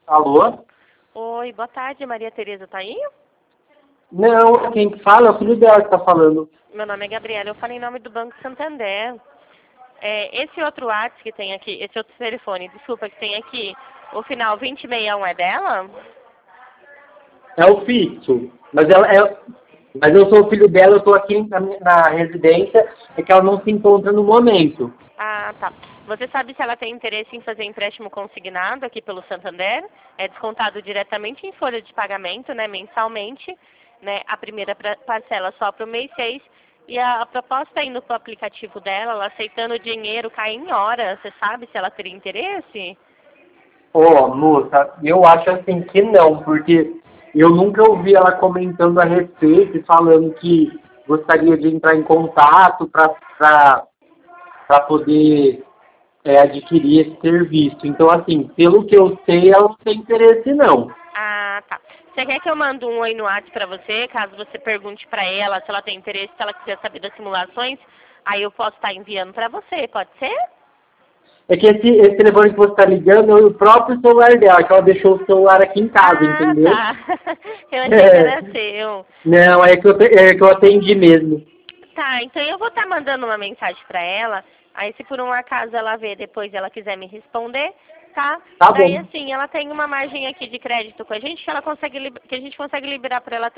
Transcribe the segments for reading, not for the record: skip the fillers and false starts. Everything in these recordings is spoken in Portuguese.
Alô? Oi, boa tarde, Maria Tereza, tá aí? Não, quem que fala é o filho dela que tá falando. Meu nome é Gabriela, eu falo em nome do Banco Santander. Esse outro WhatsApp que tem aqui, esse outro telefone, desculpa, que tem aqui, o final 2061 é dela? É o fixo. Mas eu sou o filho dela, eu tô aqui na residência, é que ela não se encontra no momento. Ah, tá. Você sabe se ela tem interesse em fazer empréstimo consignado aqui pelo Santander? É descontado diretamente em folha de pagamento, né, mensalmente, né, a primeira parcela só para o mês 6. E a proposta indo para o aplicativo dela, ela aceitando o dinheiro cair em hora. Você sabe se ela teria interesse? Ô, moça, eu acho assim que não, porque eu nunca ouvi ela comentando a respeito e falando que gostaria de entrar em contato para poder adquirir esse serviço. Então, assim, pelo que eu sei, ela não tem interesse, não. Ah, tá. Você quer que eu mande um oi no WhatsApp para você, caso você pergunte para ela se ela tem interesse, se ela quiser saber das simulações? Aí eu posso estar enviando para você, pode ser? É que esse telefone que você está ligando é o próprio celular dela, que ela deixou o celular aqui em casa, Ah, entendeu? tá. Eu achei que era seu. Não, é que eu atendi mesmo. Tá, então eu vou estar mandando uma mensagem para ela. Aí se por um acaso ela ver depois ela quiser me responder, tá? Tá Daí bom, assim, ela tem uma margem aqui de crédito com a gente que ela consegue que a gente consegue liberar para ela até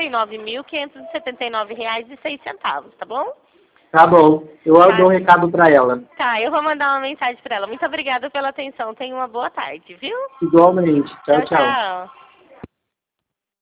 R$ 69.579,06, tá bom? tá bom. Eu dou Tá. um recado para ela. Tá, eu vou mandar uma mensagem para ela. Muito obrigada pela atenção. Tenha uma boa tarde, viu? Igualmente. Tchau, Tchau, tchau. tchau.